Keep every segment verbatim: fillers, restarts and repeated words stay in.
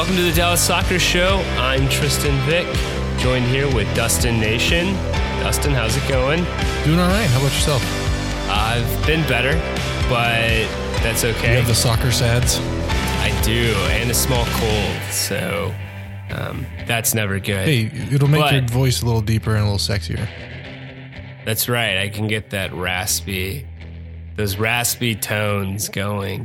Welcome to the Dallas Soccer Show. I'm Tristan Vick, joined here with Dustin Nation. Dustin, how's it going? Doing all right. How about yourself? I've been better, but that's okay. You have the soccer sads? I do, and a small cold, so um, that's never good. Hey, it'll make but, your voice a little deeper and a little sexier. That's right. I can get that raspy, those raspy tones going.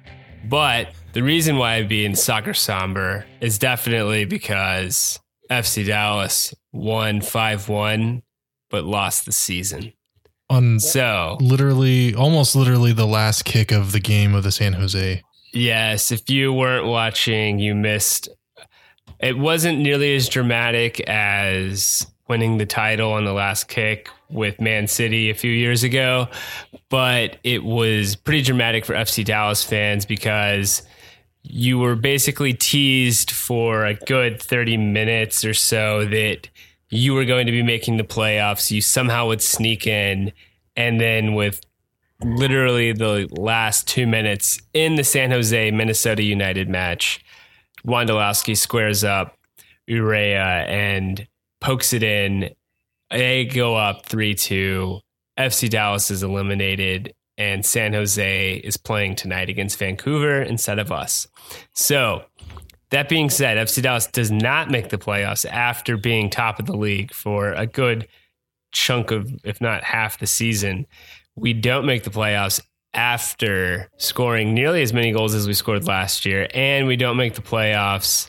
But the reason why I'd be in soccer somber is definitely because F C Dallas won five one, but lost the season. On so literally, almost literally the last kick of the game of the San Jose. Yes, if you weren't watching, you missed. It wasn't nearly as dramatic as winning the title on the last kick with Man City a few years ago, but it was pretty dramatic for F C Dallas fans because you were basically teased for a good thirty minutes or so that you were going to be making the playoffs. You somehow would sneak in, and then with literally the last two minutes in the San Jose Minnesota United match, Wondolowski squares up Urea and pokes it in. They go up three two. F C Dallas is eliminated, and San Jose is playing tonight against Vancouver instead of us. So, that being said, F C Dallas does not make the playoffs after being top of the league for a good chunk of, if not half the season. We don't make the playoffs after scoring nearly as many goals as we scored last year, and we don't make the playoffs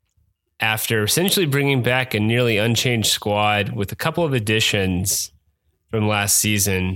after essentially bringing back a nearly unchanged squad with a couple of additions from last season.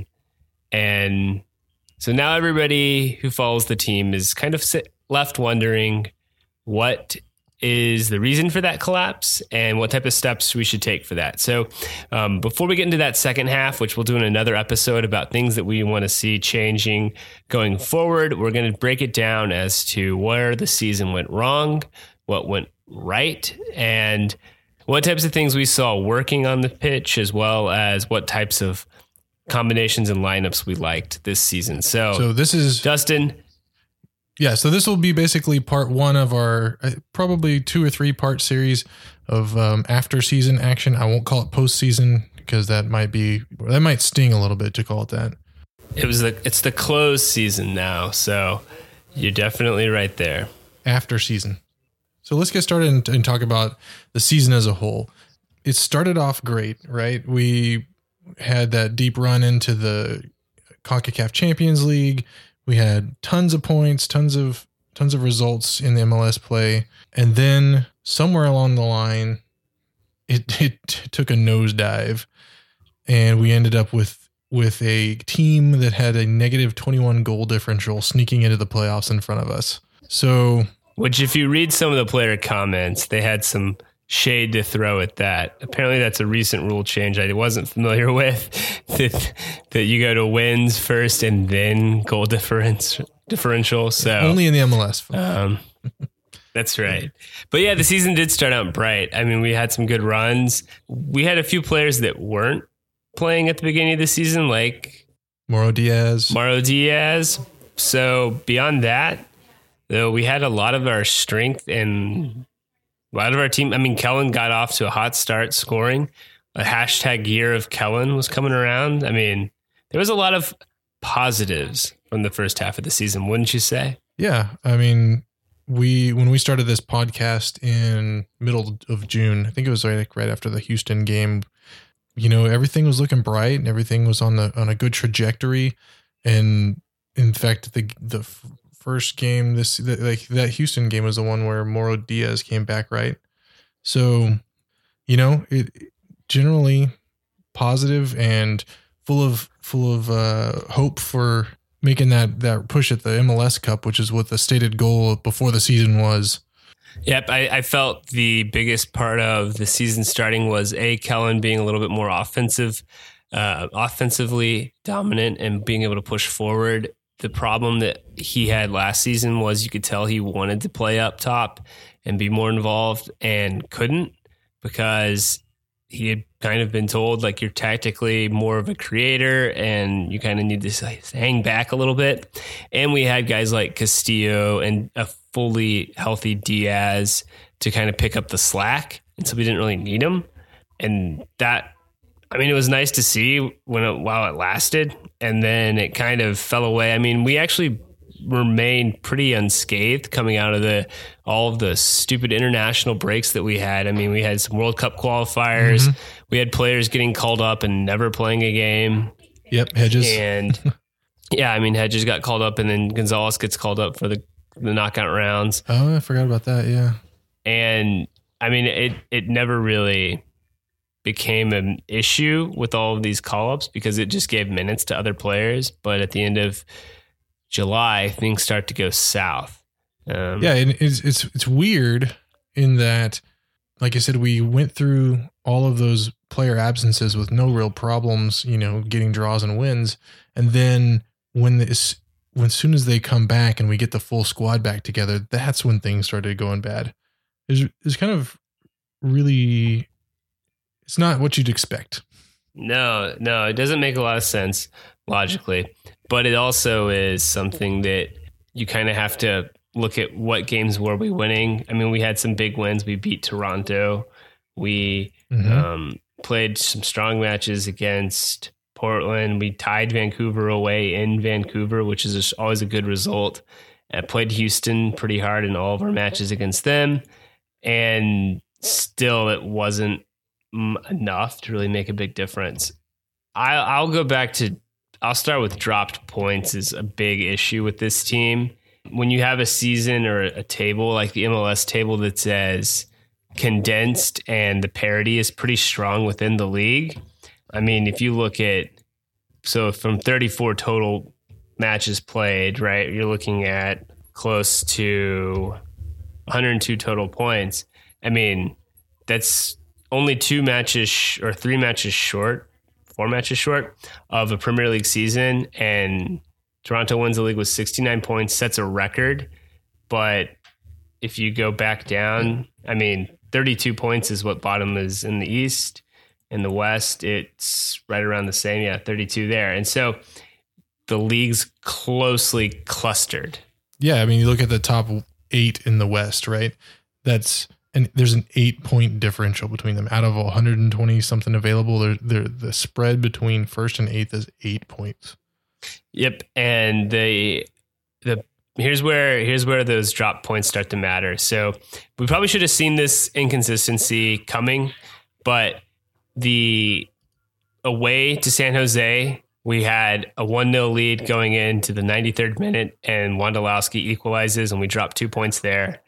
And so now everybody who follows the team is kind of left wondering what is the reason for that collapse and what type of steps we should take for that. So um, before we get into that second half, which we'll do in another episode about things that we want to see changing going forward, we're going to break it down as to where the season went wrong, what went right, and what types of things we saw working on the pitch, as well as what types of combinations and lineups we liked this season. So, so this is Dustin. Yeah, so this will be basically part one of our uh, probably two or three part series of um, after season action. I won't call it postseason because that might be that might sting a little bit to call it that. It was the it's the closed season now, so you're definitely right there. After season. So let's get started and, and talk about the season as a whole. It started off great, right? We had that deep run into the CONCACAF Champions League. We had tons of points, tons of tons of results in the M L S play. And then somewhere along the line, it, it took a nosedive. And we ended up with, with a team that had a negative twenty-one goal differential sneaking into the playoffs in front of us. So, which if you read some of the player comments, they had some shade to throw at that. Apparently that's a recent rule change I wasn't familiar with, that, that you go to wins first and then goal difference, differential. So only in the M L S. Um, that's right. But yeah, the season did start out bright. I mean, we had some good runs. We had a few players that weren't playing at the beginning of the season, like Mauro Diaz. Mauro Diaz. So beyond that, though, we had a lot of our strength and a lot of our team. I mean, Kellen got off to a hot start scoring. A hashtag year of Kellen was coming around. I mean, there was a lot of positives from the first half of the season, wouldn't you say? Yeah. I mean, we when we started this podcast in middle of June, I think it was right, right after the Houston game, you know, everything was looking bright and everything was on the on a good trajectory. And in fact, the the first game, this the, like that Houston game was the one where Mauro Diaz came back, right? So, you know, it generally positive and full of full of uh, hope for making that that push at the M L S Cup, which is what the stated goal before the season was. Yep, I, I felt the biggest part of the season starting was A, Kellen being a little bit more offensive, uh, offensively dominant and being able to push forward. The problem that he had last season was you could tell he wanted to play up top and be more involved and couldn't because he had kind of been told, like, you're tactically more of a creator and you kind of need to like, hang back a little bit. And we had guys like Castillo and a fully healthy Diaz to kind of pick up the slack. And so we didn't really need him. And that, I mean, it was nice to see when it, while it lasted, and then it kind of fell away. I mean, we actually remained pretty unscathed coming out of the all of the stupid international breaks that we had. I mean, we had some World Cup qualifiers. Mm-hmm. We had players getting called up and never playing a game. Yep, Hedges. And yeah, I mean, Hedges got called up, and then Gonzalez gets called up for the, the knockout rounds. Oh, I forgot about that, yeah. And I mean, it it never really became an issue with all of these call-ups because it just gave minutes to other players. But at the end of July, things start to go south. Um, yeah, and it's it's it's weird in that, like I said, we went through all of those player absences with no real problems, you know, getting draws and wins. And then when this, when as soon as they come back and we get the full squad back together, that's when things started going bad. It's, it's kind of really, it's not what you'd expect. No, no, it doesn't make a lot of sense logically, but it also is something that you kind of have to look at what games were we winning. I mean, we had some big wins. We beat Toronto. We mm-hmm. um, played some strong matches against Portland. We tied Vancouver away in Vancouver, which is always a good result. I played Houston pretty hard in all of our matches against them. And still, it wasn't enough to really make a big difference. I, I'll go back to, I'll start with dropped points is a big issue with this team. When you have a season or a table like the M L S table that says condensed and the parity is pretty strong within the league. I mean, if you look at, so from thirty-four total matches played, right, you're looking at close to one hundred two total points. I mean, that's only two matches sh- or three matches short, four matches short of a Premier League season. And Toronto wins the league with sixty-nine points, sets a record. But if you go back down, I mean, thirty-two points is what bottom is in the East. In the West, it's right around the same. Yeah, thirty-two there. And so the league's closely clustered. Yeah, I mean, you look at the top eight in the West, right? That's and there's an eight point differential between them. Out of one hundred twenty something available, there, there the spread between first and eighth is eight points. Yep, and the the here's where here's where those drop points start to matter. So we probably should have seen this inconsistency coming, but the away to San Jose, we had a one nil lead going into the ninety-third minute, and Wondolowski equalizes, and we dropped two points there.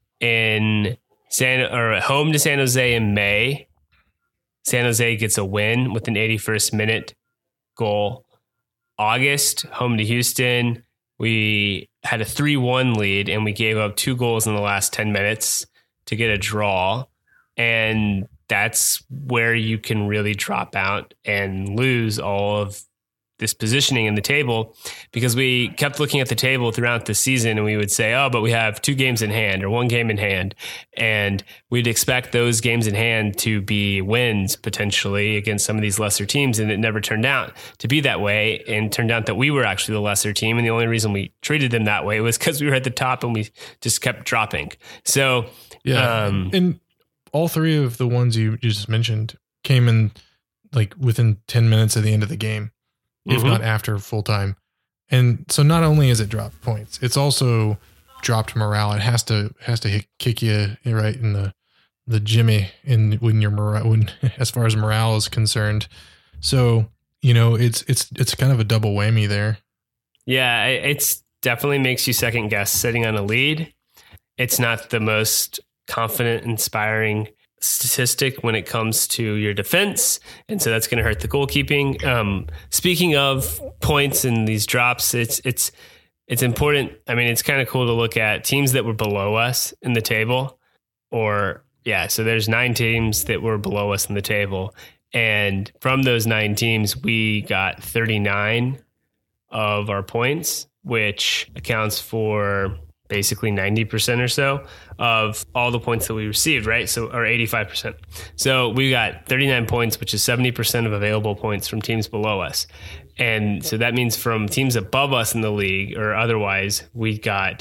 In San or at home to San Jose in May, San Jose gets a win with an eighty-first minute goal. August, home to Houston, we had a three one lead, and we gave up two goals in the last ten minutes to get a draw. And that's where you can really drop out and lose all of this positioning in the table, because we kept looking at the table throughout the season and we would say, oh, but we have two games in hand or one game in hand. And we'd expect those games in hand to be wins potentially against some of these lesser teams. And it never turned out to be that way, and turned out that we were actually the lesser team. And the only reason we treated them that way was because we were at the top and we just kept dropping. So, yeah. Um, and all three of the ones you just mentioned came in like within ten minutes of the end of the game, if mm-hmm. not after full time. And so not only is it dropped points, it's also dropped morale. It has to, has to hit, kick you right in the, the jimmy in when your morale, when, as far as morale is concerned. So, you know, it's, it's, it's kind of a double whammy there. Yeah. It's definitely makes you second guess sitting on a lead. It's not the most confident, inspiring statistic when it comes to your defense. And so that's going to hurt the goalkeeping. Um, speaking of points and these drops, it's, it's, it's important. I mean, it's kind of cool to look at teams that were below us in the table, or yeah. So there's nine teams that were below us in the table. And from those nine teams, we got thirty-nine of our points, which accounts for basically ninety percent or so of all the points that we received, right? So, or eighty-five percent. So we got thirty-nine points, which is seventy percent of available points from teams below us. And so that means from teams above us in the league or otherwise, we got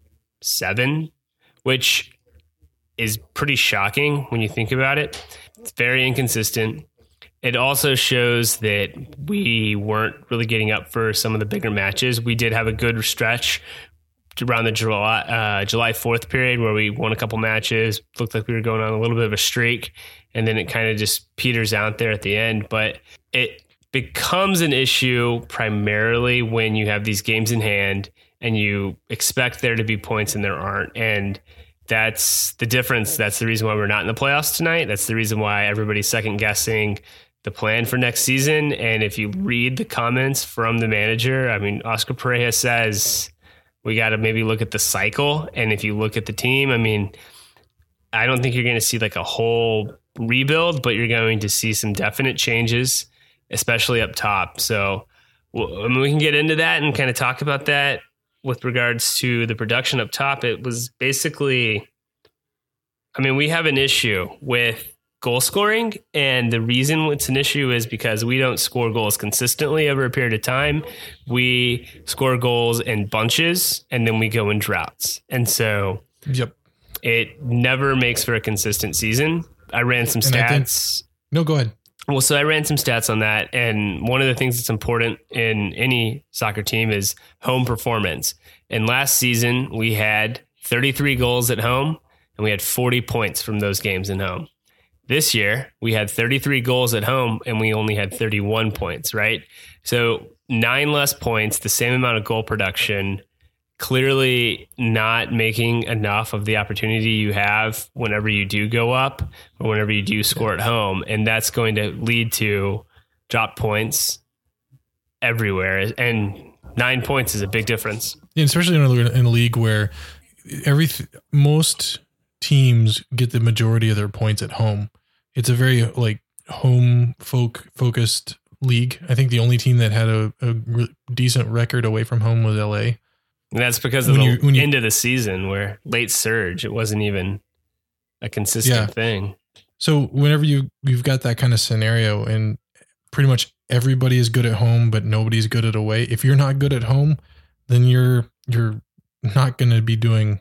seven, which is pretty shocking when you think about it. It's very inconsistent. It also shows that we weren't really getting up for some of the bigger matches. We did have a good stretch around the July uh, July fourth period where we won a couple matches, looked like we were going on a little bit of a streak, and then it kind of just peters out there at the end. But it becomes an issue primarily when you have these games in hand and you expect there to be points and there aren't. And that's the difference. That's the reason why we're not in the playoffs tonight. That's the reason why everybody's second guessing the plan for next season. And if you read the comments from the manager, I mean, Oscar Pareja says we got to maybe look at the cycle. And if you look at the team, I mean, I don't think you're going to see like a whole rebuild, but you're going to see some definite changes, especially up top. So well, I mean, we can get into that and kind of talk about that with regards to the production up top. It was basically, I mean, we have an issue with goal scoring, and the reason it's an issue is because we don't score goals consistently over a period of time. We score goals in bunches, and then we go in droughts. And so yep, it never makes for a consistent season. I ran some And stats. Think, no, go ahead. Well, so I ran some stats on that, and one of the things that's important in any soccer team is home performance. And last season, we had thirty-three goals at home, and we had forty points from those games in home. This year, we had thirty-three goals at home, and we only had thirty-one points, right? So nine less points, the same amount of goal production, clearly not making enough of the opportunity you have whenever you do go up or whenever you do score at home. And that's going to lead to drop points everywhere. And nine points is a big difference. Yeah, especially in a, in a league where every most teams get the majority of their points at home. It's a very like home folk focused league. I think the only team that had a, a re- decent record away from home was L A. And that's because of when the you, when you, end of the season where late surge, it wasn't even a consistent yeah. thing. So whenever you, you've got that kind of scenario and pretty much everybody is good at home, but nobody's good at away. If you're not good at home, then you're, you're not going to be doing,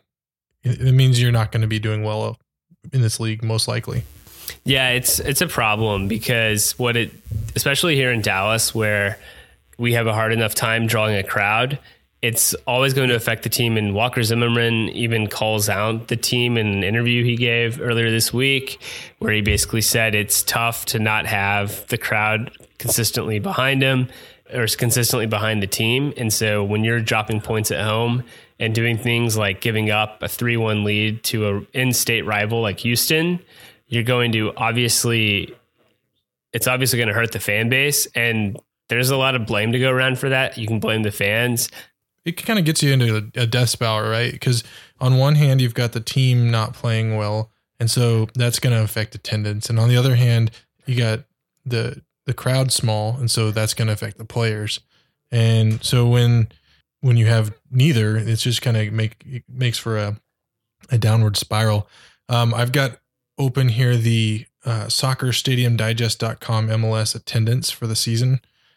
it means you're not going to be doing well in this league, most likely. Yeah, it's, it's a problem because what it, especially here in Dallas, where we have a hard enough time drawing a crowd, it's always going to affect the team. And Walker Zimmerman even calls out the team in an interview he gave earlier this week, where he basically said it's tough to not have the crowd consistently behind him or consistently behind the team. And so when you're dropping points at home and doing things like giving up a three one lead to a in-state rival like Houston, you're going to obviously, it's obviously going to hurt the fan base. And there's a lot of blame to go around for that. You can blame the fans. It kind of gets you into a death spiral, right? Because on one hand, you've got the team not playing well, and so that's going to affect attendance. And on the other hand, you got the the crowd small, and so that's going to affect the players. And so when when you have neither, it's just kind of make it makes for a a downward spiral. Um, I've got open here the uh, soccer stadium digest dot com M L S attendance for the season.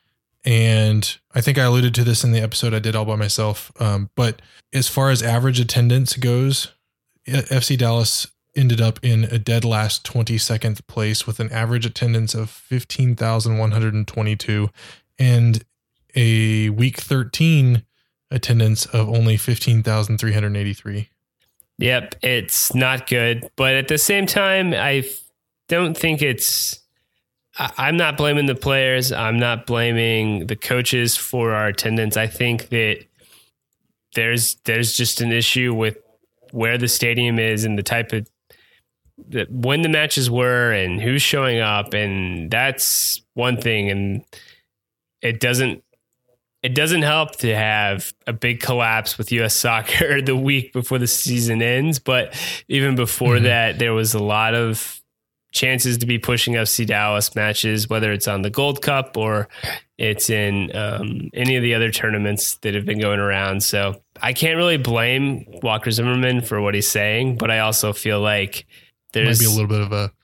And I think I alluded to this in the episode I did all by myself. Um, but as far as average attendance goes, F C Dallas ended up in a dead last twenty-second place with an average attendance of fifteen thousand one hundred twenty-two and a week thirteen attendance of only fifteen thousand three hundred eighty-three. Yep, it's not good. But at the same time, I don't think it's... I'm not blaming the players. I'm not blaming the coaches for our attendance. I think that there's there's just an issue with where the stadium is and the type of the, when the matches were and who's showing up, and that's one thing. And it doesn't it doesn't help to have a big collapse with U S Soccer the week before the season ends. But even before mm-hmm. that, there was a lot of chances to be pushing F C Dallas matches, whether it's on the Gold Cup or it's in um, any of the other tournaments that have been going around. So I can't really blame Walker Zimmerman for what he's saying, but I also feel like there's might be a little bit of a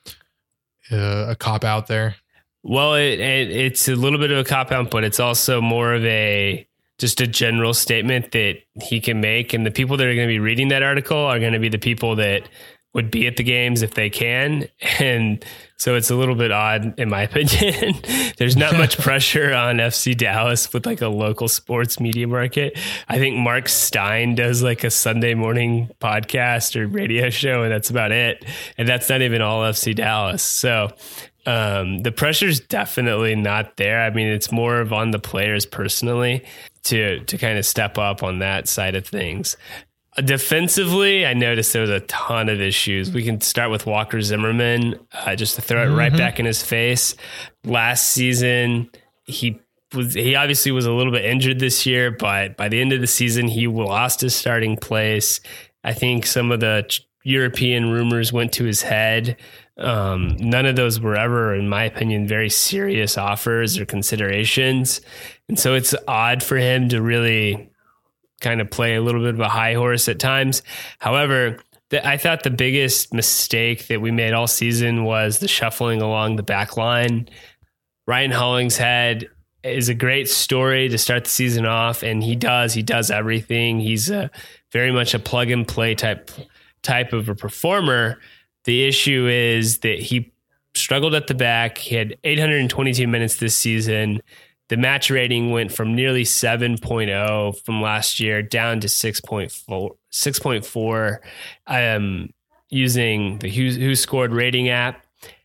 uh, a cop out there. Well, it, it it's a little bit of a cop out, but it's also more of a just a general statement that he can make, and the people that are going to be reading that article are going to be the people that would be at the games if they can. And so it's a little bit odd, in my opinion. There's not much pressure on F C Dallas with like a local sports media market. I think Mark Stein does like a Sunday morning podcast or radio show, and that's about it. And that's not even all F C Dallas. So um, the pressure's definitely not there. I mean, it's more of on the players personally to, to kind of step up on that side of things. Defensively, I noticed there was a ton of issues. We can start with Walker Zimmerman, uh, just to throw it mm-hmm. right back in his face. Last season, he was he obviously was a little bit injured this year, but by the end of the season, he lost his starting place. I think some of the European rumors went to his head. Um, none of those were ever, in my opinion, very serious offers or considerations. And so it's odd for him to really kind of play a little bit of a high horse at times. However, the, I thought the biggest mistake that we made all season was the shuffling along the back line. Ryan Hollingshead is a great story to start the season off, and he does, he does everything. He's a, very much a plug and play type, type of a performer. The issue is that he struggled at the back. He had eight hundred twenty-two minutes this season. The match rating went from nearly seven point oh from last year down to six point four. six point four. I am using the Who, Who Scored rating app.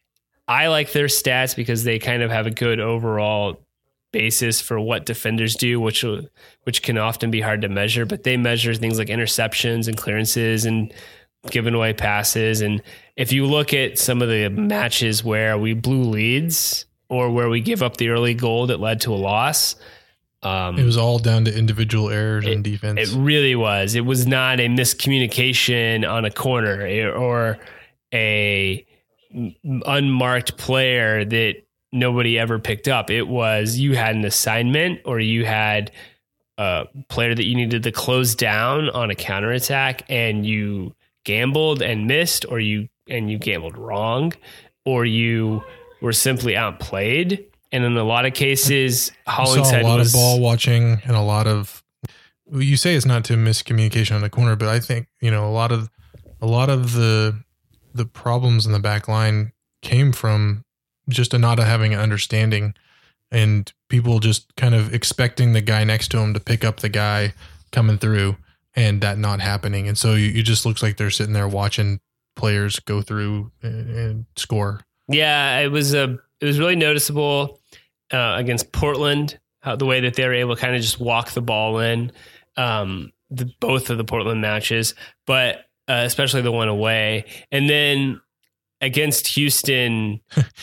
I like their stats because they kind of have a good overall basis for what defenders do, which which can often be hard to measure. But they measure things like interceptions and clearances and giving away passes. And if you look at some of the matches where we blew leads or where we give up the early goal that led to a loss, um, it was all down to individual errors it, in defense. It really was. It was not a miscommunication on a corner or a unmarked player that nobody ever picked up. It was you had an assignment or you had a player that you needed to close down on a counterattack and you gambled and missed, or you and you gambled wrong, or you were simply outplayed. And in a lot of cases, Hollingshead saw a lot was, of ball watching and a lot of, you say it's not to miscommunication on the corner, but I think, you know, a lot of, a lot of the, the problems in the back line came from just a not having an understanding and people just kind of expecting the guy next to him to pick up the guy coming through and that not happening. And so you, you just looks like they're sitting there watching players go through and, and score. Yeah, it was a, it was really noticeable uh, against Portland, how the way that they were able to kind of just walk the ball in, um, the, both of the Portland matches, but uh, especially the one away. And then against Houston.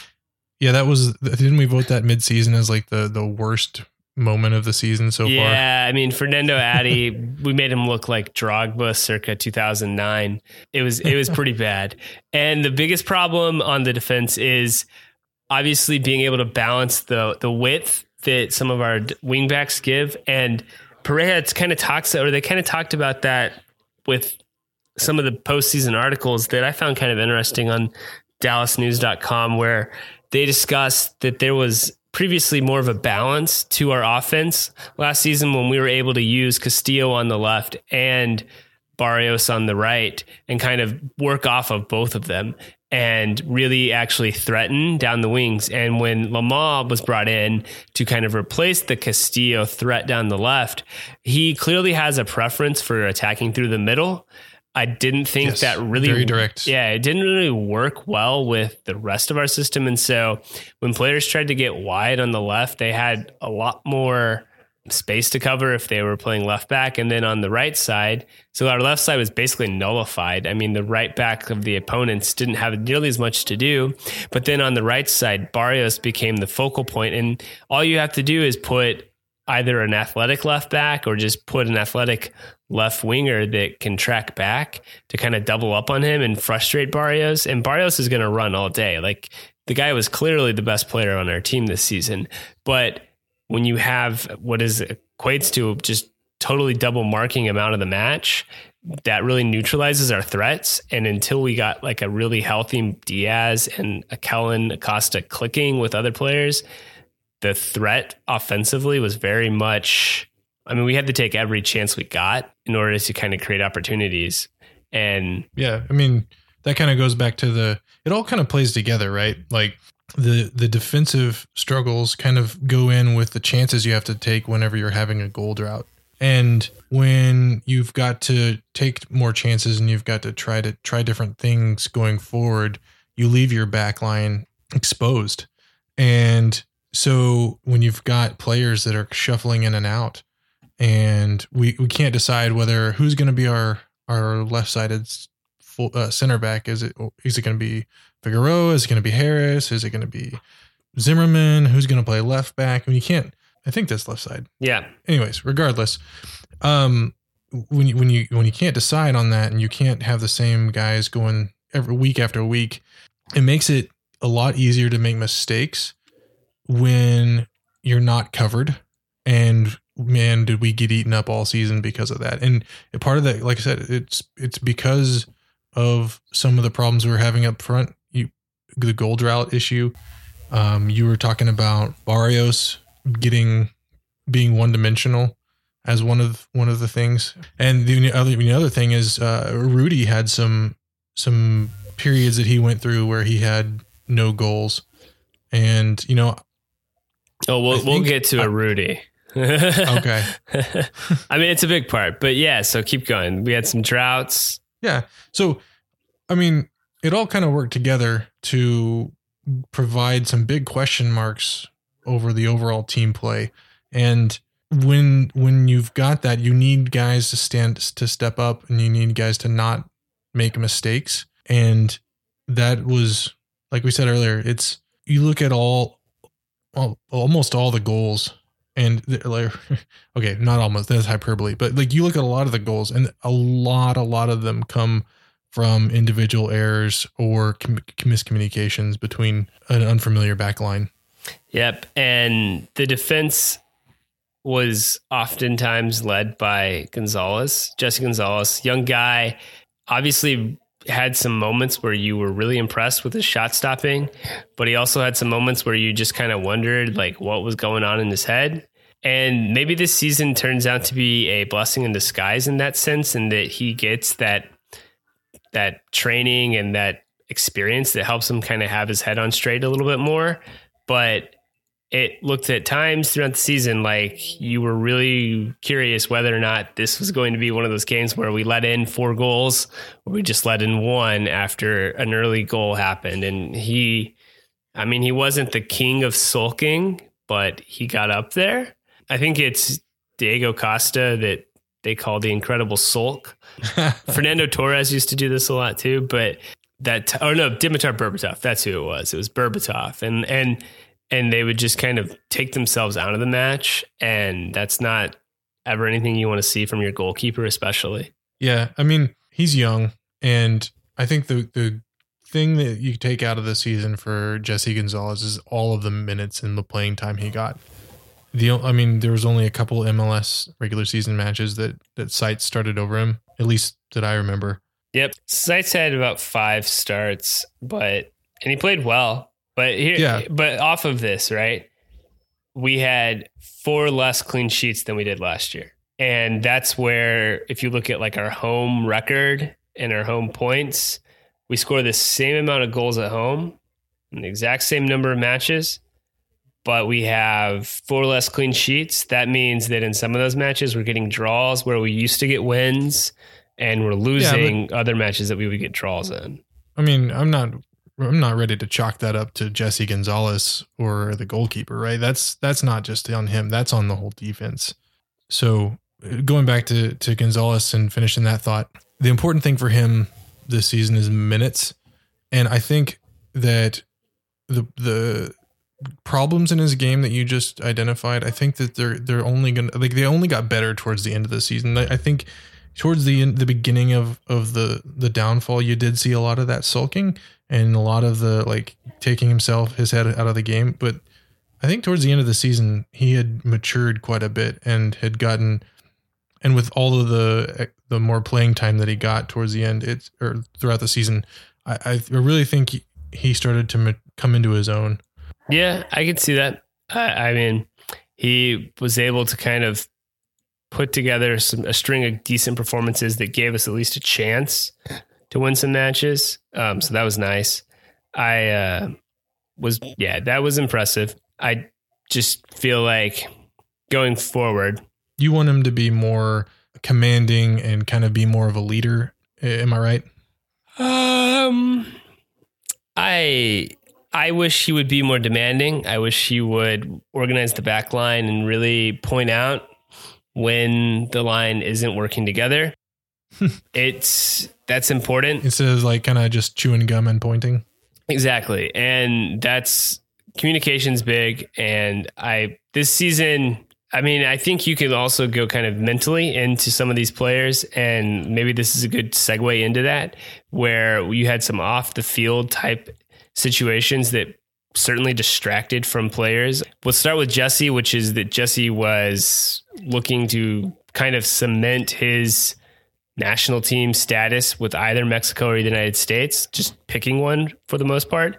Yeah, that was, didn't we vote that midseason as like the, the worst moment of the season so yeah, far? Yeah, I mean, Fernando Adi, we made him look like Drogba circa two thousand nine. It was it was pretty bad. And the biggest problem on the defense is obviously being able to balance the the width that some of our wingbacks give. And Pareja kind of talks, or they kind of talked about that with some of the postseason articles that I found kind of interesting on Dallas News dot com, where they discussed that there was previously more of a balance to our offense last season when we were able to use Castillo on the left and Barrios on the right and kind of work off of both of them and really actually threaten down the wings. And when Lamar was brought in to kind of replace the Castillo threat down the left, he clearly has a preference for attacking through the middle. I didn't think yes, that really, very direct. Yeah, it didn't really work well with the rest of our system. And so when players tried to get wide on the left, they had a lot more space to cover if they were playing left back. And then on the right side, so our left side was basically nullified. I mean, the right back of the opponents didn't have nearly as much to do. But then on the right side, Barrios became the focal point. And all you have to do is put either an athletic left back or just put an athletic left winger that can track back to kind of double up on him and frustrate Barrios. And Barrios is going to run all day. Like, the guy was clearly the best player on our team this season. But when you have what is equates to just totally double marking him out of the match, that really neutralizes our threats. And until we got like a really healthy Diaz and a Kellen Acosta clicking with other players, the threat offensively was very much, I mean, we had to take every chance we got in order to kind of create opportunities. And yeah, I mean, that kind of goes back to the, it all kind of plays together, right? Like the, the defensive struggles kind of go in with the chances you have to take whenever you're having a goal drought. And when you've got to take more chances and you've got to try to try different things going forward, you leave your back line exposed. And so when you've got players that are shuffling in and out, and we, we can't decide whether who's going to be our, our left-sided full, uh, center back. Is it, is it going to be Figueroa? Is it going to be Harris? Is it going to be Zimmerman? Who's going to play left back? I mean, you can't, I think that's left side. Yeah. Anyways, regardless, um, when you, when you, when you can't decide on that and you can't have the same guys going every week after week, it makes it a lot easier to make mistakes when you're not covered. And man, did we get eaten up all season because of that. And part of that, like I said, it's, it's because of some of the problems we were having up front. You, the goal drought issue. Um, you were talking about Barrios getting, being one dimensional as one of, one of the things. And the other, the other thing is, uh, Rudy had some, some periods that he went through where he had no goals. And, you know, oh, we'll, we'll get to I, a Rudy. Okay. I mean, it's a big part, but yeah, so keep going. We had some droughts. Yeah. So, I mean, it all kind of worked together to provide some big question marks over the overall team play. And when, when you've got that, you need guys to stand, to step up, and you need guys to not make mistakes. And that was, like we said earlier, it's, you look at all, all almost all the goals. And like, okay, not almost, that's hyperbole, but like you look at a lot of the goals, and a lot, a lot of them come from individual errors or com- miscommunications between an unfamiliar back line. Yep. And the defense was oftentimes led by Gonzalez, Jesse Gonzalez, young guy, obviously had some moments where you were really impressed with his shot stopping, but he also had some moments where you just kind of wondered like what was going on in his head. And maybe this season turns out to be a blessing in disguise in that sense, and that he gets that, that training and that experience that helps him kind of have his head on straight a little bit more. But it looked at times throughout the season like you were really curious whether or not this was going to be one of those games where we let in four goals or we just let in one after an early goal happened. And he, I mean, he wasn't the king of sulking, but he got up there. I think it's Diego Costa that they call the incredible sulk. Fernando Torres used to do this a lot too, but that, oh no, Dimitar Berbatov, that's who it was. It was Berbatov. And, and, And they would just kind of take themselves out of the match. And that's not ever anything you want to see from your goalkeeper, especially. Yeah. I mean, he's young. And I think the, the thing that you take out of the season for Jesse Gonzalez is all of the minutes and the playing time he got. The, I mean, there was only a couple M L S regular season matches that, that Seitz started over him, at least that I remember. Yep. Seitz had about five starts, but, and he played well. But here, yeah. But off of this, right, we had four less clean sheets than we did last year. And that's where, if you look at like our home record and our home points, we score the same amount of goals at home in the exact same number of matches, but we have four less clean sheets. That means that in some of those matches, we're getting draws where we used to get wins, and we're losing yeah, but, other matches that we would get draws in. I mean, I'm not... I'm not ready to chalk that up to Jesse Gonzalez or the goalkeeper, right? That's that's not just on him. That's on the whole defense. So going back to, to Gonzalez and finishing that thought, the important thing for him this season is minutes. And I think that the the problems in his game that you just identified, I think that they're they're only gonna like they only got better towards the end of the season. I, I think towards the the beginning of of the the downfall, you did see a lot of that sulking and a lot of the like taking himself his head out of the game. But I think towards the end of the season, he had matured quite a bit and had gotten, and with all of the the more playing time that he got towards the end, it's or throughout the season, I I really think he, he started to ma- come into his own. Yeah, I can see that. I, I mean, he was able to kind of put together some, a string of decent performances that gave us at least a chance to win some matches. Um, so that was nice. I uh, was, yeah, that was impressive. I just feel like going forward, you want him to be more commanding and kind of be more of a leader. Am I right? Um, I I wish he would be more demanding. I wish he would organize the back line and really point out when the line isn't working together. It's that's important. Instead of like kind of just chewing gum and pointing. Exactly. And that's communication's big. And I this season, I mean, I think you can also go kind of mentally into some of these players, and maybe this is a good segue into that, where you had some off the field type situations that certainly distracted from players. We'll start with Jesse, which is that Jesse was looking to kind of cement his national team status with either Mexico or the United States, just picking one for the most part.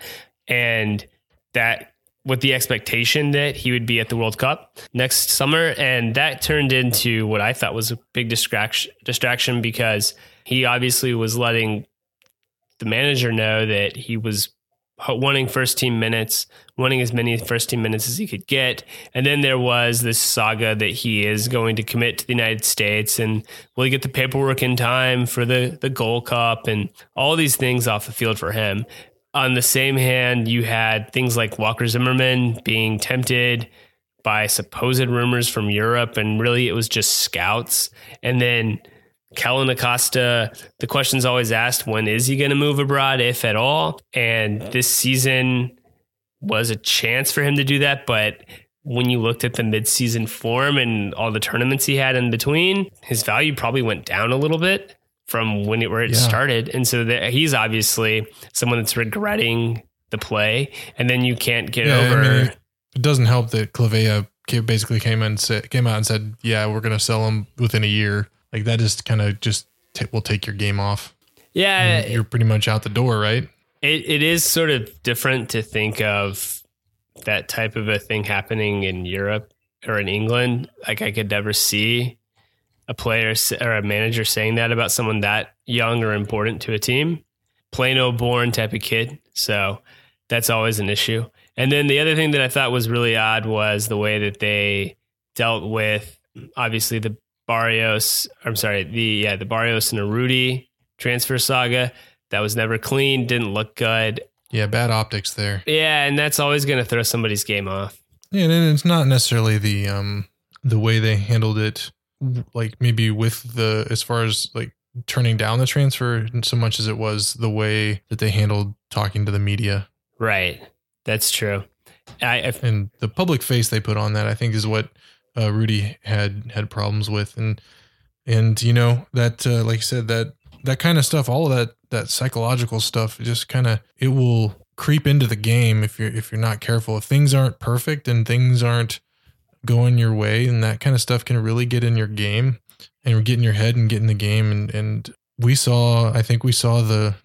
And that with the expectation that he would be at the World Cup next summer. And that turned into what I thought was a big distraction, distraction because he obviously was letting the manager know that he was wanting first team minutes, wanting as many first team minutes as he could get. And then there was this saga that he is going to commit to the United States, and will he get the paperwork in time for the, the Gold Cup and all these things off the field for him. On the same hand, you had things like Walker Zimmerman being tempted by supposed rumors from Europe, and really it was just scouts. And then Kellen Acosta, the question's always asked, when is he going to move abroad, if at all? And this season was a chance for him to do that. But when you looked at the midseason form and all the tournaments he had in between, his value probably went down a little bit from when it, where it yeah. started. And so the, he's obviously someone that's regretting the play. And then you can't get yeah, over. I mean, it doesn't help that Clavea basically came and said, came out and said, yeah, we're going to sell him within a year. Like that just kind of just t- will take your game off. Yeah. And you're pretty much out the door, right? It It is sort of different to think of that type of a thing happening in Europe or in England. Like I could never see a player or a manager saying that about someone that young or important to a team. Plano born type of kid. So that's always an issue. And then the other thing that I thought was really odd was the way that they dealt with, obviously, the Barrios, I'm sorry, the yeah, the Barrios and Urruti transfer saga. That was never clean, didn't look good. Yeah, bad optics there. Yeah, and that's always going to throw somebody's game off. Yeah, and it's not necessarily the um the way they handled it, like maybe with the as far as like turning down the transfer, so much as it was the way that they handled talking to the media. Right, that's true. I, I and the public face they put on that, I think, is what uh, Rudy had had problems with, and and you know that uh, like I said, that that kind of stuff, all of that that psychological stuff, just kind of it will creep into the game if you're if you're not careful. If things aren't perfect and things aren't going your way, and that kind of stuff can really get in your game and get in your head and get in the game. And and we saw, I think we saw the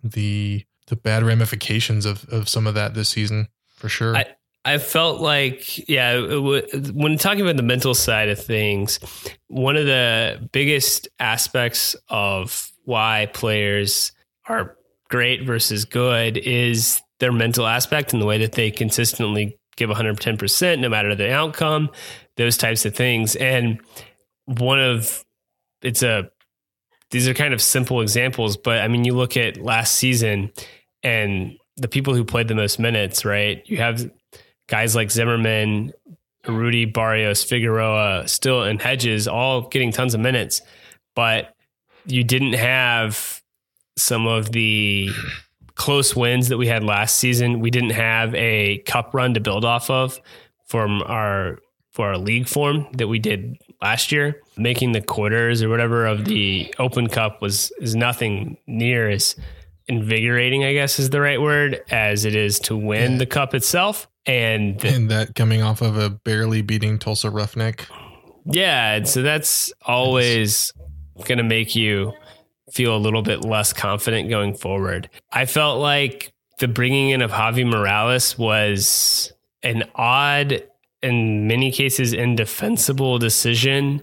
the the bad ramifications of of some of that this season for sure. I, I felt like, yeah, it w- when talking about the mental side of things, one of the biggest aspects of why players are great versus good is their mental aspect and the way that they consistently give one hundred ten percent no matter the outcome, those types of things. And one of, it's a, these are kind of simple examples, but I mean, you look at last season and the people who played the most minutes, right? You have guys like Zimmerman, Urruti, Barrios, Figueroa, Still, and Hedges all getting tons of minutes, but you didn't have some of the close wins that we had last season, we didn't have a cup run to build off of from our for our league form that we did last year. Making the quarters or whatever of the Open Cup was is nothing near as invigorating, I guess is the right word, as it is to win yeah. the cup itself. And, the, and that coming off of a barely beating Tulsa Roughneck. Yeah. And so that's always going to make you feel a little bit less confident going forward. I felt like the bringing in of Javi Morales was an odd, in many cases, indefensible decision.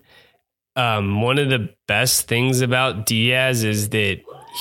Um, one of the best things about Diaz is that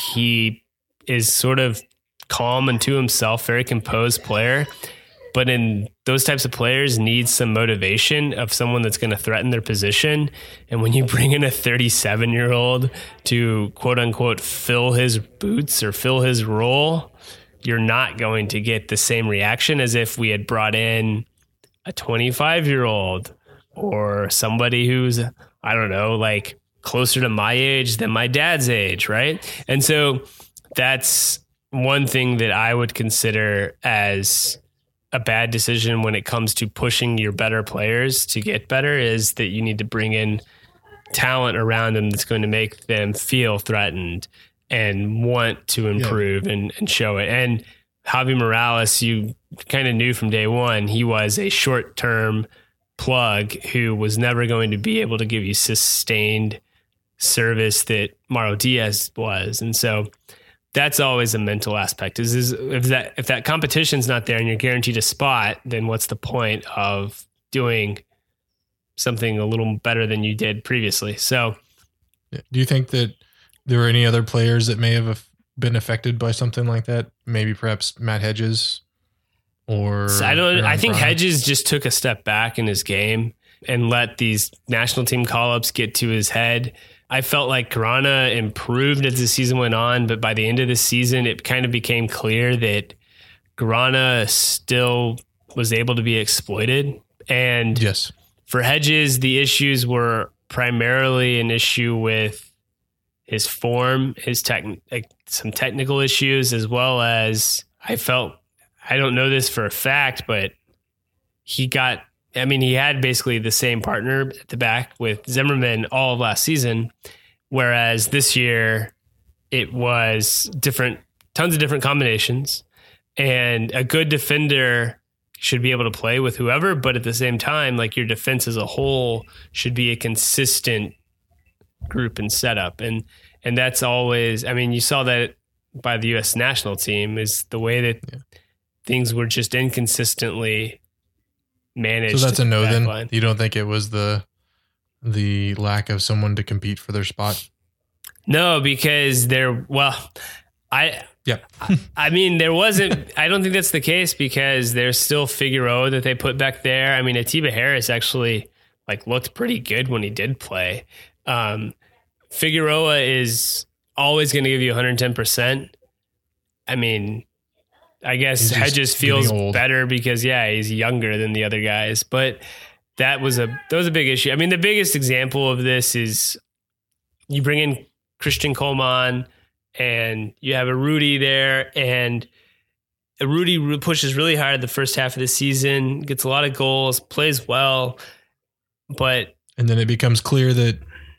he is sort of calm and to himself, very composed player. But in those types of players need some motivation of someone that's going to threaten their position. And when you bring in a thirty-seven year old to quote unquote fill his boots or fill his role, you're not going to get the same reaction as if we had brought in a twenty-five year old or somebody who's, I don't know, like closer to my age than my dad's age. Right. And so that's one thing that I would consider as a bad decision when it comes to pushing your better players to get better, is that you need to bring in talent around them that's going to make them feel threatened and want to improve yeah. and, and show it. And Javi Morales, you kind of knew from day one, he was a short-term plug who was never going to be able to give you sustained service that Mauro Diaz was. And so that's always a mental aspect. Is, is if that if that competition's not there and you're guaranteed a spot, then what's the point of doing something a little better than you did previously? So, do you think that there were any other players that may have been affected by something like that? Maybe perhaps Matt Hedges, or so I don't. I think Hedges just took a step back in his game and let these national team call-ups get to his head. I felt like Grana improved as the season went on, but by the end of the season, it kind of became clear that Grana still was able to be exploited. And yes, for Hedges, the issues were primarily an issue with his form, his tech, like some technical issues, as well as I felt, I don't know this for a fact, but he got, I mean, he had basically the same partner at the back with Zimmerman all of last season, whereas this year it was different, tons of different combinations, and a good defender should be able to play with whoever, but at the same time, like your defense as a whole should be a consistent group and setup. And, and that's always, I mean, you saw that by the U S national team, is the way that yeah. things were just inconsistently managed. So that's a no then? Line. You don't think it was the the lack of someone to compete for their spot? No, because there, well, I, yeah. I, I mean, there wasn't, I don't think that's the case, because there's still Figueroa that they put back there. I mean, Atiba Harris actually like looked pretty good when he did play. Um, Figueroa is always going to give you one hundred ten percent. I mean, I guess Hedges feels better because, yeah, he's younger than the other guys. But that was a that was a big issue. I mean, the biggest example of this is you bring in Christian Coleman and you have a Rudy there, and a Rudy pushes really hard the first half of the season, gets a lot of goals, plays well, but and then it becomes clear that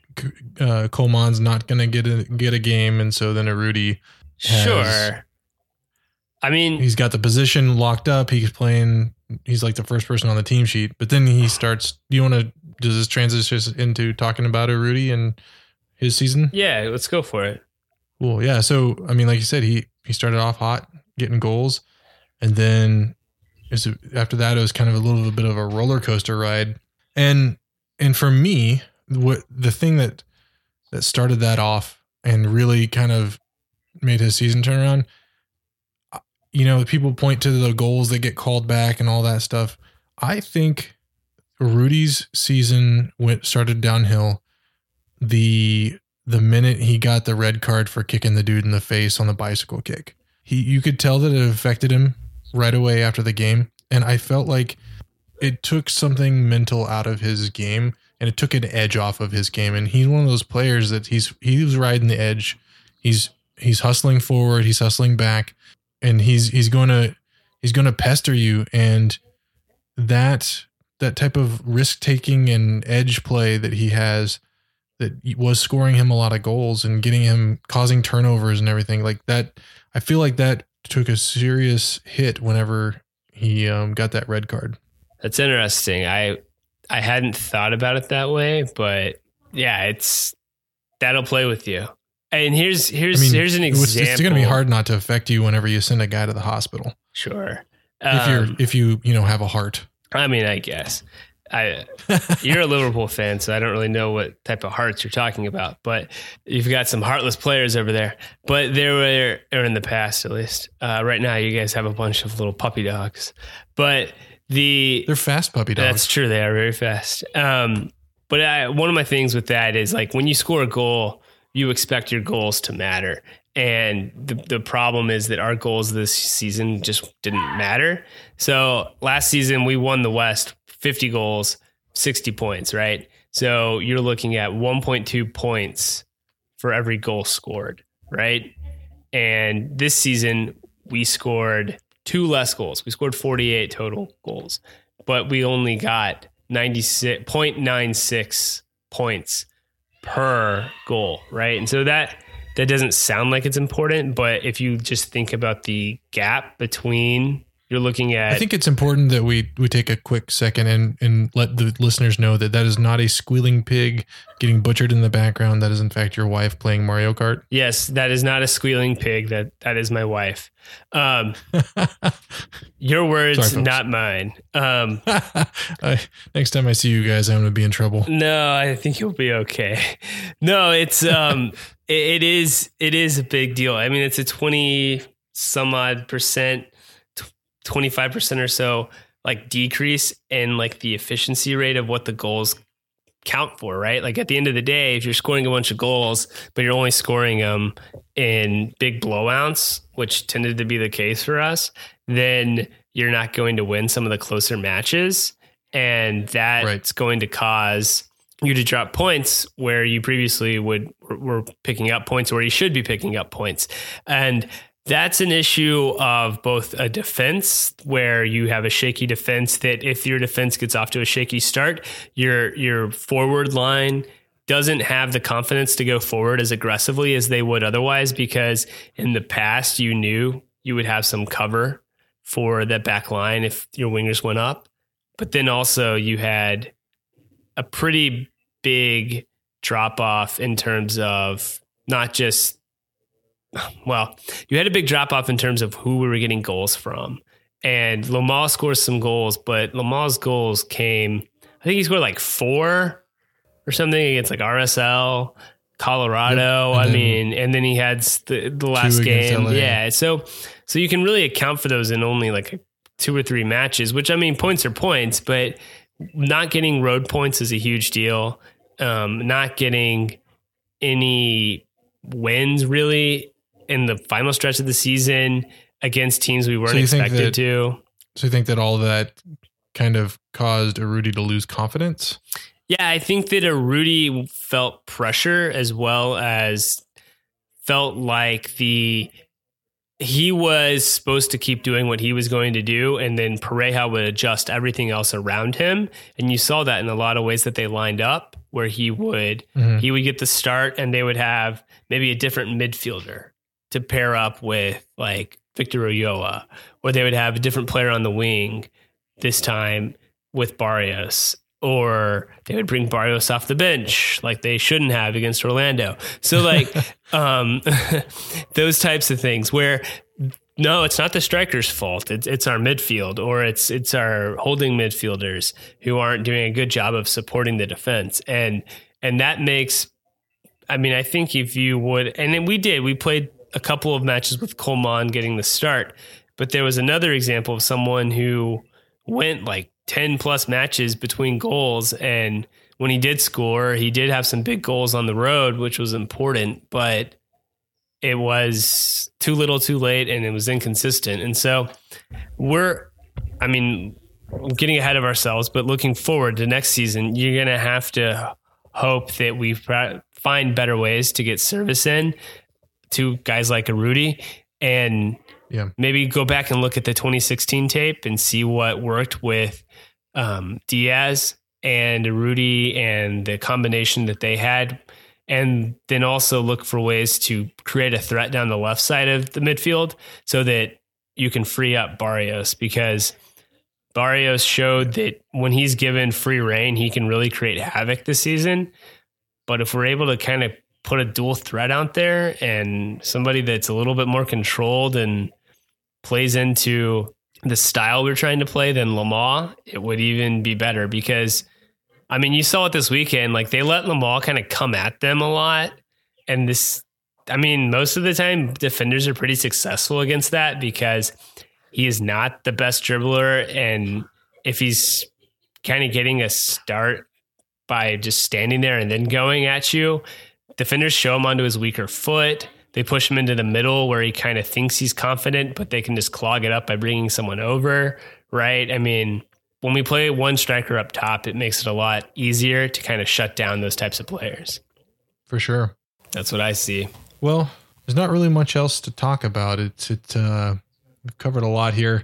uh, Coleman's not going to get a get a game, and so then a Rudy has, sure. I mean, he's got the position locked up. He's playing. He's like the first person on the team sheet. But then he starts. Do you want to? Does this transition into talking about a Rudy and his season? Yeah, let's go for it. Cool. Yeah. So I mean, like you said, he he started off hot, getting goals, and then after that, it was kind of a little bit of a roller coaster ride. And and for me, what the thing that that started that off and really kind of made his season turn around. You know, people point to the goals that get called back and all that stuff. I think Rudy's season went started downhill the the minute he got the red card for kicking the dude in the face on the bicycle kick. He you could tell that it affected him right away after the game, and I felt like it took something mental out of his game, and it took an edge off of his game. And he's one of those players that he's he was riding the edge. He's he's hustling forward, he's hustling back. and he's he's going to he's going to pester you, and that that type of risk taking and edge play that he has that was scoring him a lot of goals and getting him causing turnovers and everything like that. I feel like that took a serious hit whenever he um, got that red card. That's interesting. I I hadn't thought about it that way, but yeah, it's that'll play with you. And here's here's I mean, here's an example. It's, it's going to be hard not to affect you whenever you send a guy to the hospital. Sure. If um, you're if you you know have a heart. I mean, I guess. I you're a Liverpool fan, so I don't really know what type of hearts you're talking about, but you've got some heartless players over there. But there were, or in the past at least. Uh, right now, you guys have a bunch of little puppy dogs, but the they're fast puppy dogs. That's true; they are very fast. Um, but I, one of my things with that is like when you score a goal, you expect your goals to matter. And the the problem is that our goals this season just didn't matter. So last season we won the West, fifty goals, sixty points, right? So you're looking at one point two points for every goal scored, right? And this season we scored two less goals. We scored forty-eight total goals, but we only got ninety-six point nine six points per goal, right? And so that That doesn't sound like it's important, but if you just think about the gap between, you're looking at... I think it's important that we, we take a quick second and, and let the listeners know that that is not a squealing pig getting butchered in the background. That is, in fact, your wife playing Mario Kart. Yes, that is not a squealing pig. That That is my wife. Um, your words, Sorry, not mine. Um, I, next time I see you guys, I'm going to be in trouble. No, I think you'll be okay. No, it's... Um, It is, it is a big deal. I mean, it's a twenty some odd percent, twenty-five percent or so like decrease in like the efficiency rate of what the goals count for, right? Like at the end of the day, if you're scoring a bunch of goals, but you're only scoring them in big blowouts, which tended to be the case for us, then you're not going to win some of the closer matches. And that's right. going to cause you to drop points where you previously would were picking up points where you should be picking up points. And that's an issue of both a defense where you have a shaky defense that if your defense gets off to a shaky start, your your forward line doesn't have the confidence to go forward as aggressively as they would otherwise, because in the past you knew you would have some cover for that back line if your wingers went up. But then also you had a pretty big drop off in terms of not just, well, you had a big drop off in terms of who we were getting goals from. And Lamal scores some goals, but Lamal's goals came, I think he scored like four or something against like R S L, Colorado. Yep. I mean, and then he had the, the last game. Yeah. So, so you can really account for those in only like two or three matches, which I mean, points are points, but not getting road points is a huge deal. Um, not getting any wins really in the final stretch of the season against teams we weren't so expected that, to. So you think that all of that kind of caused Urruti to lose confidence? Yeah, I think that Urruti felt pressure as well as felt like the he was supposed to keep doing what he was going to do, and then Pareja would adjust everything else around him. And you saw that in a lot of ways that they lined up, where he would mm-hmm. he would get the start, and they would have maybe a different midfielder to pair up with, like Victor Ulloa, or they would have a different player on the wing this time with Barrios, or they would bring Barrios off the bench like they shouldn't have against Orlando. So like um, those types of things where, no, it's not the striker's fault. It's it's our midfield, or it's it's our holding midfielders who aren't doing a good job of supporting the defense. And and that makes, I mean, I think if you would, and then we did, we played a couple of matches with Coleman getting the start, but there was another example of someone who went like ten plus matches between goals. And when he did score, he did have some big goals on the road, which was important, but it was too little too late and it was inconsistent. And so we're, I mean, getting ahead of ourselves, but looking forward to next season, you're going to have to hope that we find better ways to get service in to guys like Urruti. And Yeah. Maybe go back and look at the twenty sixteen tape and see what worked with um, Diaz and Rudy and the combination that they had. And then also look for ways to create a threat down the left side of the midfield so that you can free up Barrios, because Barrios showed that when he's given free reign, he can really create havoc this season. But if we're able to kind of put a dual threat out there and somebody that's a little bit more controlled and plays into the style we're trying to play than Lamar, it would even be better. Because, I mean, you saw it this weekend, like they let Lamar kind of come at them a lot. And this, I mean, most of the time defenders are pretty successful against that because he is not the best dribbler. And if he's kind of getting a start by just standing there and then going at you, defenders show him onto his weaker foot. They push him into the middle where he kind of thinks he's confident, but they can just clog it up by bringing someone over, right? I mean, when we play one striker up top, it makes it a lot easier to kind of shut down those types of players. For sure. That's what I see. Well, there's not really much else to talk about. It's it uh, we've covered a lot here,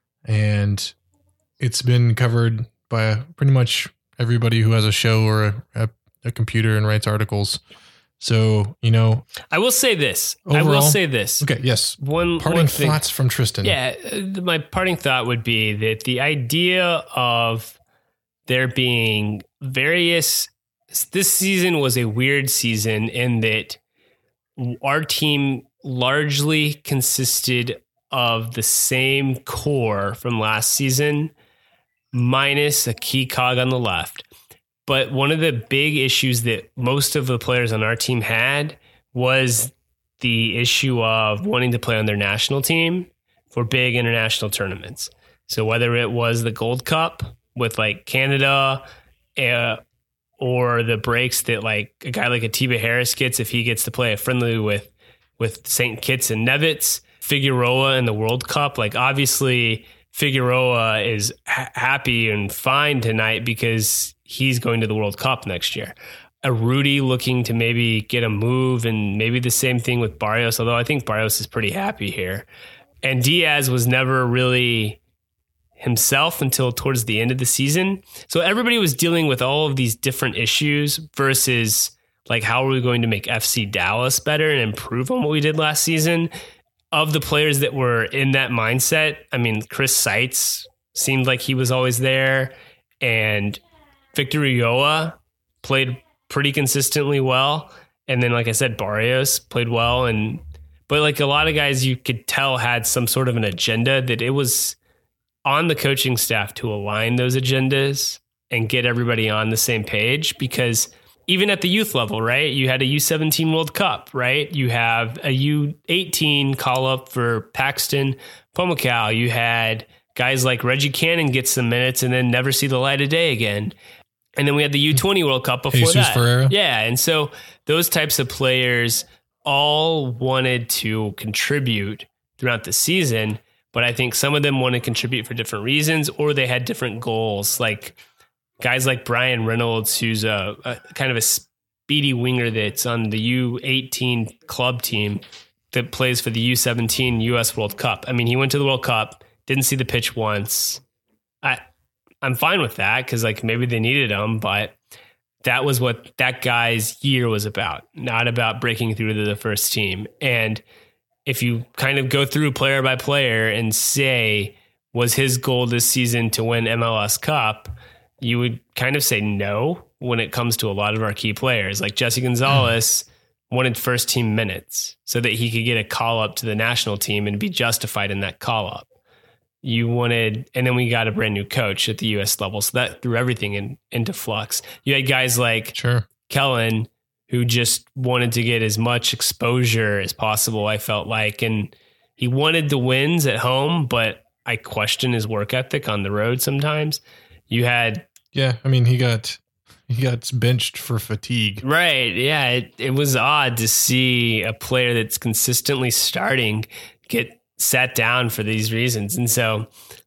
and it's been covered by pretty much everybody who has a show or a, a, a computer and writes articles. So, you know, I will say this. Overall, I will say this. Okay. Yes. One parting one thing, thoughts from Tristan. Yeah. My parting thought would be that the idea of there being various, this season was a weird season in that our team largely consisted of the same core from last season, minus a key cog on the left. But one of the big issues that most of the players on our team had was the issue of wanting to play on their national team for big international tournaments. So whether it was the Gold Cup with like Canada uh, or the breaks that like a guy like Atiba Harris gets if he gets to play a friendly with with Saint Kitts and Nevis, Figueroa in the World Cup. Like obviously Figueroa is ha- happy and fine tonight because he's going to the World Cup next year. A Rudy looking to maybe get a move, and maybe the same thing with Barrios, although I think Barrios is pretty happy here. And Diaz was never really himself until towards the end of the season. So everybody was dealing with all of these different issues versus like, how are we going to make F C Dallas better and improve on what we did last season? Of the players that were in that mindset, I mean, Chris Seitz seemed like he was always there, and Victor Ulloa played pretty consistently well. And then, like I said, Barrios played well. And, but like a lot of guys you could tell had some sort of an agenda that it was on the coaching staff to align those agendas and get everybody on the same page. Because even at the youth level, right, you had a U seventeen World Cup, right? You have a U eighteen call up for Paxton Pomykal. You had guys like Reggie Cannon get some minutes and then never see the light of day again. And then we had the U twenty World Cup before Jesus that. Ferreira. Yeah. And so those types of players all wanted to contribute throughout the season, but I think some of them want to contribute for different reasons, or they had different goals. Like guys like Brian Reynolds, who's a, a kind of a speedy winger that's on the U eighteen club team that plays for the U seventeen U S World Cup. I mean, he went to the World Cup, didn't see the pitch once. I, I'm fine with that because like maybe they needed him, but that was what that guy's year was about, not about breaking through to the first team. And if you kind of go through player by player and say, was his goal this season to win M L S Cup? You would kind of say no when it comes to a lot of our key players. Like Jesse Gonzalez mm. wanted first team minutes so that he could get a call up to the national team and be justified in that call up. You wanted, and then we got a brand new coach at the U S level. So that threw everything in, into flux. You had guys like sure. Kellen who just wanted to get as much exposure as possible, I felt like. And he wanted the wins at home, but I question his work ethic on the road sometimes. You had... Yeah, I mean, he got he got benched for fatigue. Right, yeah. It, it was odd to see a player that's consistently starting get sat down for these reasons. And so...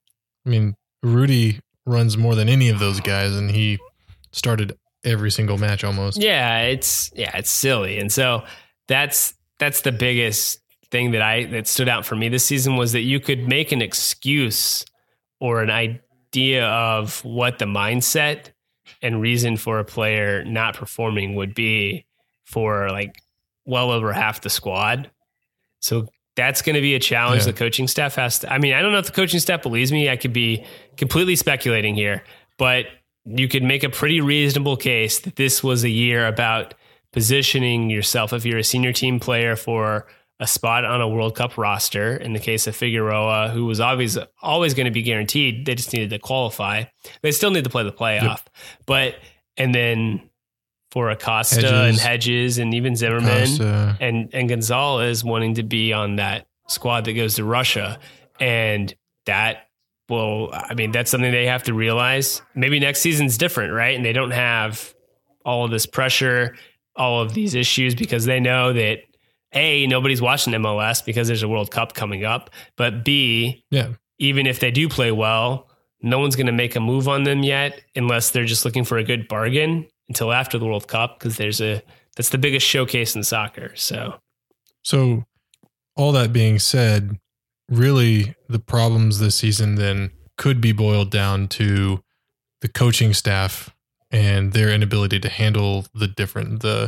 I mean, Rudy runs more than any of those guys, and he started every single match almost. Yeah, it's yeah, it's silly. And so that's that's the biggest thing that I that stood out for me this season was that you could make an excuse or an idea of what the mindset and reason for a player not performing would be for like well over half the squad. So that's going to be a challenge yeah. the coaching staff has to, I mean, I don't know if the coaching staff believes me. I could be completely speculating here, but you could make a pretty reasonable case that this was a year about positioning yourself if you're a senior team player for a spot on a World Cup roster. In the case of Figueroa, who was always always going to be guaranteed, they just needed to qualify. They still need to play the playoff. Yep. But and then for Acosta Hedges, and Hedges and even Zimmerman Acosta. and and Gonzalez wanting to be on that squad that goes to Russia. And that will, I mean, that's something they have to realize. Maybe next season's different, right? And they don't have all of this pressure, all of these issues, because they know that A, nobody's watching M L S because there's a World Cup coming up. But B, yeah. even if they do play well, no one's going to make a move on them yet unless they're just looking for a good bargain until after the World Cup, because there's a that's the biggest showcase in soccer. So, so all that being said, really the problems this season then could be boiled down to the coaching staff and their inability to handle the different the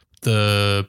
the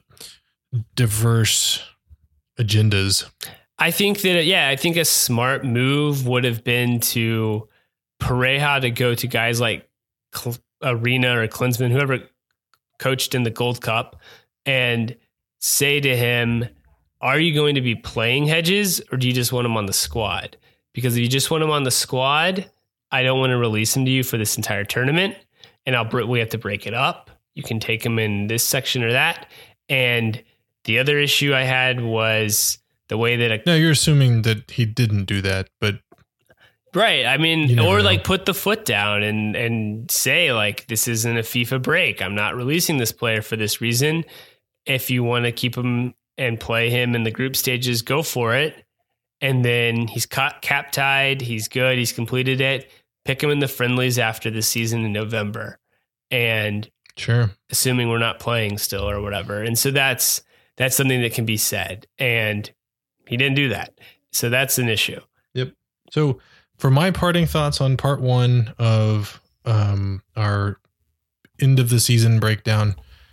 diverse agendas. I think that, yeah, I think a smart move would have been to Pareja to go to guys like Cl- Arena or Klinsmann, whoever coached in the Gold Cup, and say to him, are you going to be playing Hedges or do you just want him on the squad? Because if you just want him on the squad, I don't want to release him to you for this entire tournament. And I'll we have to break it up. You can take him in this section or that. And the other issue I had was the way that... A, no, you're assuming that he didn't do that, but... Right. I mean, or like know. put the foot down and, and say like, this isn't a FIFA break. I'm not releasing this player for this reason. If you want to keep him and play him in the group stages, go for it. And then he's caught, cap tied. He's good. He's completed it. Pick him in the friendlies after the season in November. And sure, assuming we're not playing still or whatever. And so that's, that's something that can be said. And he didn't do that. So that's an issue. Yep. So for my parting thoughts on part one of um, our end of the season breakdown,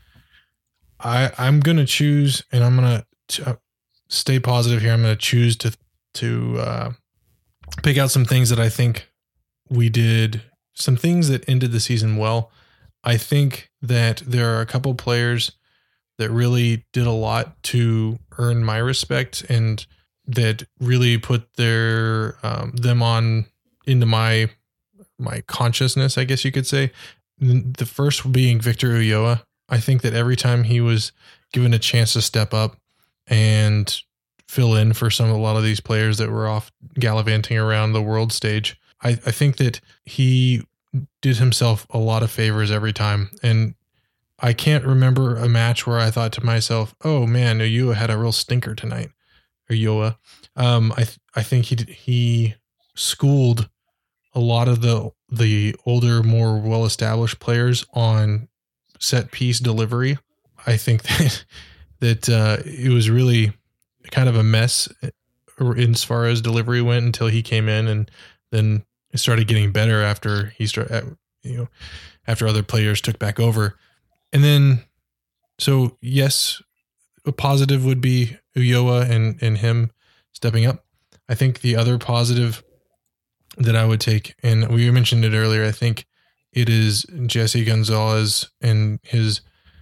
I, I'm going to choose, and I'm going to uh, stay positive here. I'm going to choose to, to uh, pick out some things that I think we did, some things that ended the season well. I think that there are a couple players that really did a lot to earn my respect and that really put their um, them on into my my consciousness, I guess you could say. The first being Victor Ulloa. I think that every time he was given a chance to step up and fill in for some a lot of these players that were off gallivanting around the world stage, I, I think that he did himself a lot of favors every time. And I can't remember a match where I thought to myself, oh man, Ulloa had a real stinker tonight. Ulloa. Um, I th- I think he he schooled a lot of the the older, more well established players on set piece delivery. I think that that uh, it was really kind of a mess as far as delivery went until he came in, and then it started getting better after he started, you know, after other players took back over, and then so yes, a positive would be Ulloa and, and him stepping up. I think the other positive that I would take, and we mentioned it earlier, I think it is Jesse Gonzalez and his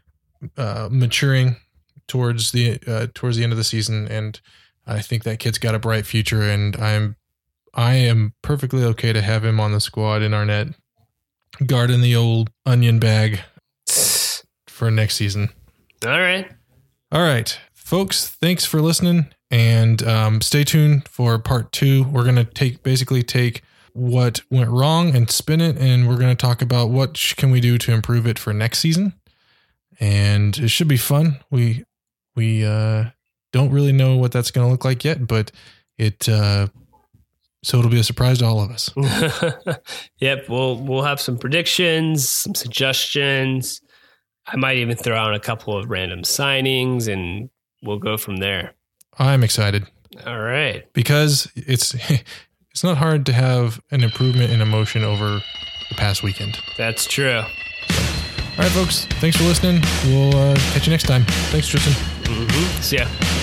uh, maturing towards the uh, towards the end of the season, and I think that kid's got a bright future, and I'm I am perfectly okay to have him on the squad in our net, guarding the old onion bag for next season. All right. All right, folks, thanks for listening, and um, stay tuned for part two. We're going to take basically take what went wrong and spin it, and we're going to talk about what sh- can we do to improve it for next season, and it should be fun. We we uh, don't really know what that's going to look like yet, but it uh, so it'll be a surprise to all of us. Yep, we'll we'll have some predictions, some suggestions. I might even throw out a couple of random signings, and we'll go from there. I'm excited. All right. Because it's it's not hard to have an improvement in emotion over the past weekend. That's true. All right, folks. Thanks for listening. We'll uh, catch you next time. Thanks, Tristan. Mm-hmm. See ya.